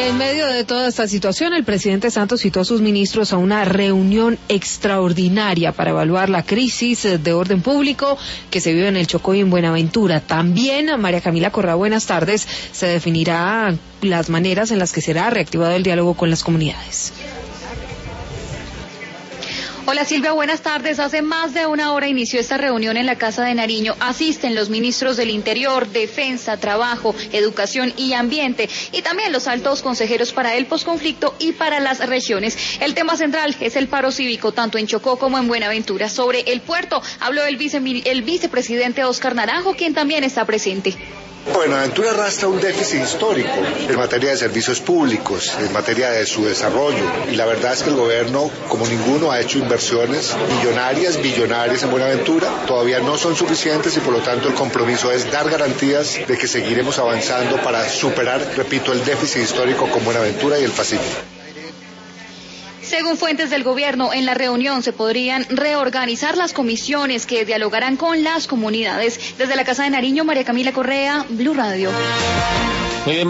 En medio de toda esta situación, el presidente Santos citó a sus ministros a una reunión extraordinaria para evaluar la crisis de orden público que se vive en el Chocó y en Buenaventura. También, María Camila Correa, buenas tardes, se definirá las maneras en las que será reactivado el diálogo con las comunidades. Hola Silvia, buenas tardes. Hace más de una hora inició esta reunión en la Casa de Nariño. Asisten los ministros del Interior, Defensa, Trabajo, Educación y Ambiente, y también los altos consejeros para el posconflicto y para las regiones. El tema central es el paro cívico, tanto en Chocó como en Buenaventura. Sobre el puerto habló el vicepresidente Óscar Naranjo, quien también está presente. Buenaventura arrastra un déficit histórico en materia de servicios públicos, en materia de su desarrollo, y la verdad es que el gobierno, como ninguno, ha hecho inversiones millonarias, billonarias en Buenaventura. Todavía no son suficientes y por lo tanto el compromiso es dar garantías de que seguiremos avanzando para superar, repito, el déficit histórico con Buenaventura y el Pacífico. Según fuentes del gobierno, en la reunión se podrían reorganizar las comisiones que dialogarán con las comunidades. Desde la Casa de Nariño, María Camila Correa, Blue Radio. Muy bien.